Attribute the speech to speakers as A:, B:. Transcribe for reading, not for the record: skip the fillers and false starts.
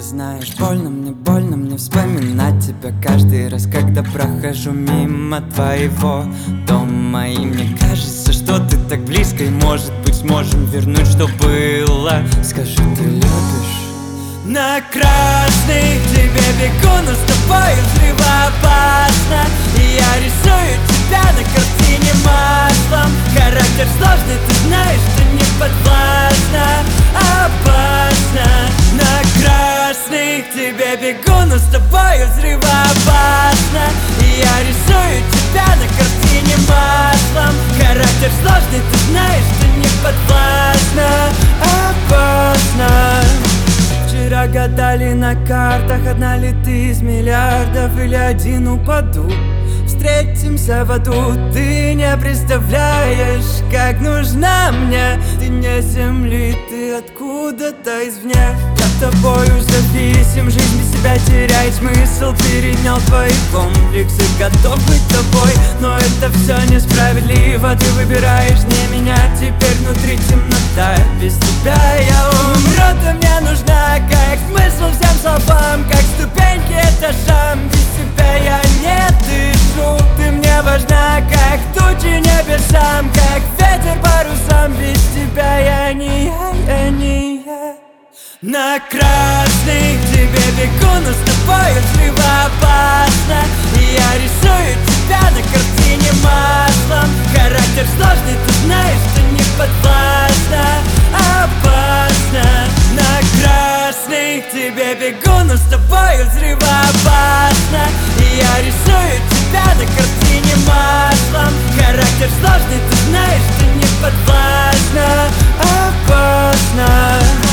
A: знаешь, больно мне вспоминать тебя каждый раз, когда прохожу мимо твоего дома. И мне кажется, что ты так близко, и может быть сможем вернуть, что было. Скажи, ты любишь? На красный к тебе бегу, но с тобой взрывоопасно. И я рисую тебя на картине маслом. Характер сложный, ты знаешь, что не подвластно. Опасно. На красный к тебе бегу, но с тобой взрывоопасно. И я рисую тебя на картине маслом. Характер сложный, ты знаешь, что не подвластно. Опасно. Вчера гадали на картах, одна ли ты из миллиардов или один упаду. Встретимся в аду, ты не представляешь, как нужна мне. Ты не земли, ты откуда-то извне. Я тобою зависим, жизнь без тебя теряет смысл. Перенял твои комплексы, готов быть тобой. Но это все несправедливо, ты выбираешь не меня. Теперь внутри темнота, без тебя я умру. Ты мне нужна, как смысл всем словам, как ступеньки этажам. Без тебя я не дышу. Ты мне важна, как тучи небесам, как ветер парусам. Без тебя я не я. На красный к тебе бегу, но с тобой взрывоопасно. И я рисую тебя на картине маслом. Характер сложный, ты знаешь, что не подвластно. Опасно. На красный к тебе бегу, но с тобой взрывоопасно. И я рисую тебя на картине маслом. Характер сложный, ты знаешь, что не подвластно. Опасно.